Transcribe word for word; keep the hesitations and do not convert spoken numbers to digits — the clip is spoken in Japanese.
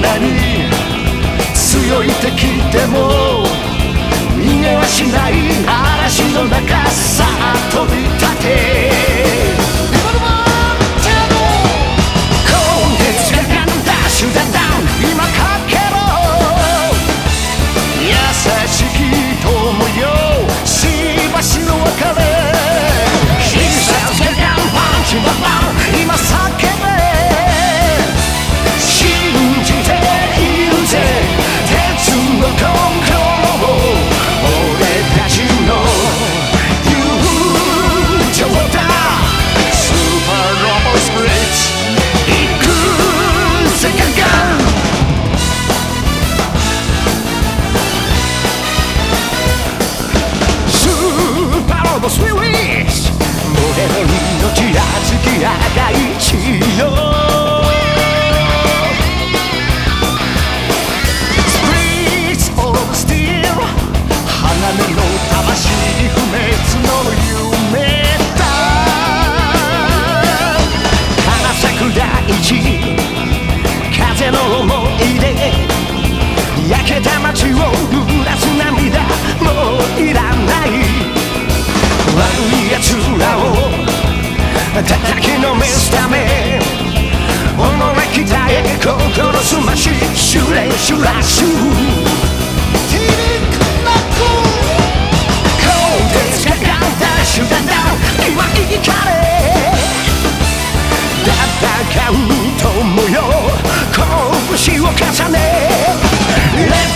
なに強い敵でも逃げはしない。嵐の中さあ飛び立て今かけろ優しき友よしばしの別れ必殺ガンパンチババン今叫べ信じているぜ鉄の心を俺たちの友情だスーパーロボスプリッツ行くぜガンガンスピリッツ燃える命熱き赤い血よスピリッツオブスティール鋼の魂不滅の夢だ花咲く大地風の思い出焼けた街を濡らす涙もういらない悪い奴らを叩きのめすため己鍛え心すましシュレシュラッシュティリクナコ鋼鉄がガンダッシュだんだん今生かれ戦う友よ拳を重ね